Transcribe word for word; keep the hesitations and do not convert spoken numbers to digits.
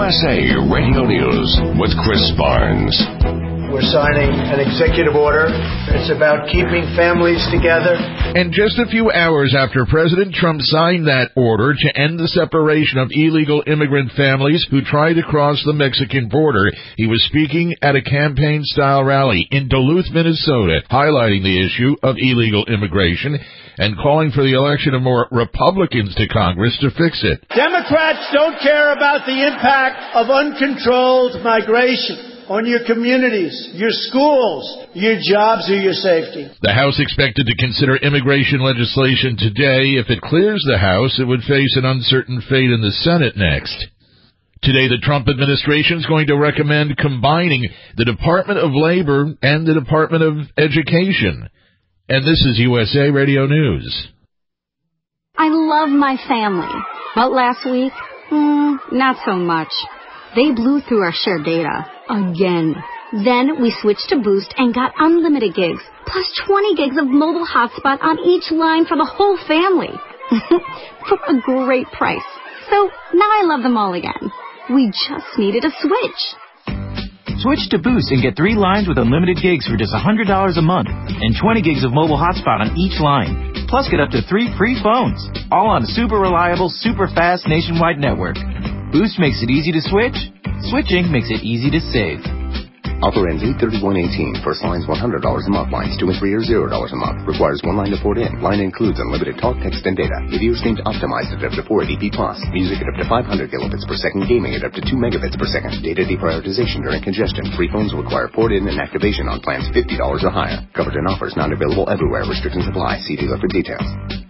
S A Radio News with Chris Barnes. We're signing an executive order. It's about keeping families together. And just a few hours after President Trump signed that order to end the separation of illegal immigrant families who try to cross the Mexican border, he was speaking at a campaign-style rally in Duluth, Minnesota, highlighting the issue of illegal immigration and calling for the election of more Republicans to Congress to fix it. Democrats don't care about the impact of uncontrolled migration on your communities, your schools, your jobs, or your safety. The House expected to consider immigration legislation today. If it clears the House, it would face an uncertain fate in the Senate next. Today, the Trump administration is going to recommend combining the Department of Labor and the Department of Education. And this is U S A Radio News. I love my family, but last week, mm, not so much. They blew through our shared data. Again. Then we switched to Boost and got unlimited gigs, plus twenty gigs of mobile hotspot on each line for the whole family. For a great price. So now I love them all again. We just needed a switch. Switch to Boost and get three lines with unlimited gigs for just one hundred dollars a month and twenty gigs of mobile hotspot on each line. Plus get up to three free phones, all on a super reliable, super fast nationwide network. Boost makes it easy to switch. Switching makes it easy to save. Offer ends eight thirty-one eighteen. First line's one hundred dollars a month. Lines two and three are zero dollars a month. Requires one line to port in. Line includes unlimited talk, text, and data. Video streams optimized at up to four eighty p plus. Music at up to five hundred kilobits per second. Gaming at up to two megabits per second. Data deprioritization during congestion. Free phones require port in and activation on plans fifty dollars or higher. Covered in offers not available everywhere. Restrictions apply. See dealer for details.